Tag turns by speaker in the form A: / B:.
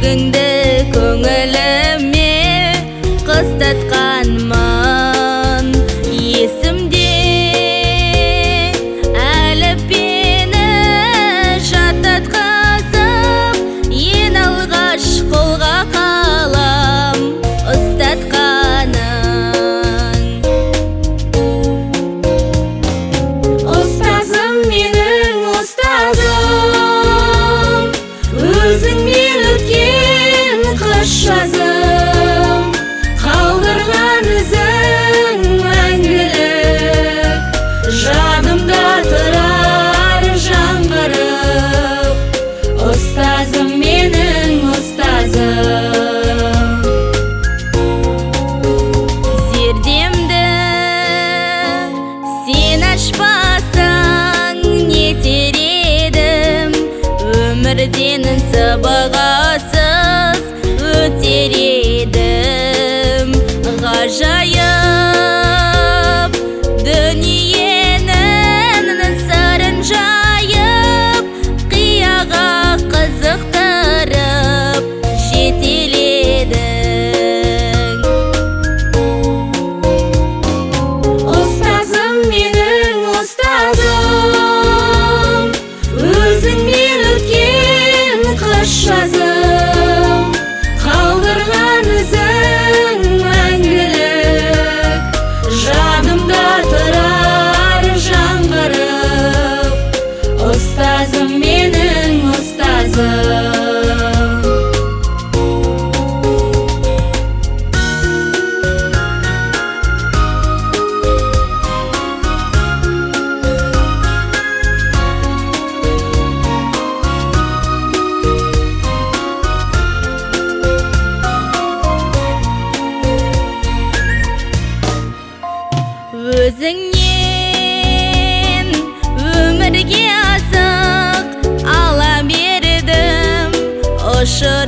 A: Өзіңді көңіліме қыстатқанмын. Есімде әліппені жаттатқызып, ең алғаш қолға қалам ұстатқаның.
B: Ұстазым, менің ұстазым, өзіңмен өткен қыс жазым, қалдырған ізің мәңгілік, жадымда тұрар жаңғырып. Ұстазым, менің ұстазым.
A: Зердемді сен ашпасаң нетер едім, өмірден сыбағасыз өтер едім. Ғажайып дүниенің сырын жайып, қияға қызықтырып жетеледің.
B: Ұстазым, менің ұстазым, өзіңмен өткен қыс жазым, қалдырған ізің мәңгілік, жадымда тұрар жаңғырып. Ұстазым, менің ұстазым.
A: Өзіңнен өмірге асық ала бердім, ұшы